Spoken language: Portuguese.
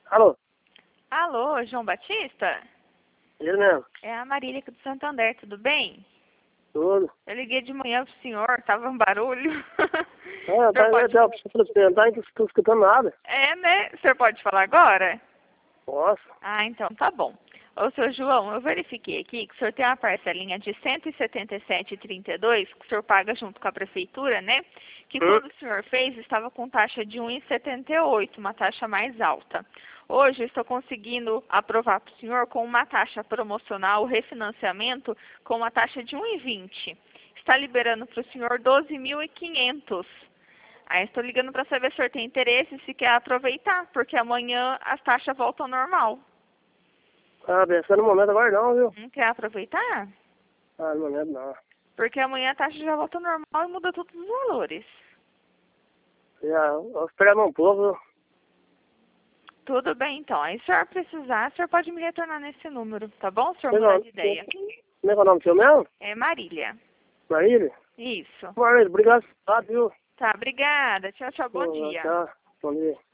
Alô? Alô, João Batista? Ele mesmo? É a Marília aqui do Santander, tudo bem? Tudo. Eu liguei de manhã pro senhor, tava um barulho. Ah, O senhor pode... eu falei pra você, não tá escutando nada. É, né? O senhor pode falar agora? Posso? Ah, então tá bom. Ô, seu João, eu verifiquei aqui que o senhor tem uma parcelinha de R$ 177,32 que o senhor paga junto com a prefeitura, né? Que quando o senhor fez estava com taxa de 1,78, uma taxa mais alta. Hoje eu estou conseguindo aprovar para o senhor com uma taxa promocional, refinanciamento, com uma taxa de 1,20. Está liberando para o senhor 12.500. Aí estou ligando para saber se o senhor tem interesse e se quer aproveitar, porque amanhã as taxas voltam ao normal. Ah, pensando no momento agora não, viu? Não quer aproveitar? Ah, no momento não. Porque amanhã a taxa já volta ao normal e muda todos os valores. Já, vou esperar um pouco, viu? Tudo bem, então. Aí se o senhor precisar, o senhor pode me retornar nesse número, tá bom? Se o senhor Como mudar de ideia. é que é o nome seu mesmo? É Marília. Marília? Isso. Marília, obrigado, viu? Tá, obrigada. Tchau, tchau. Bom dia. Tá, bom dia.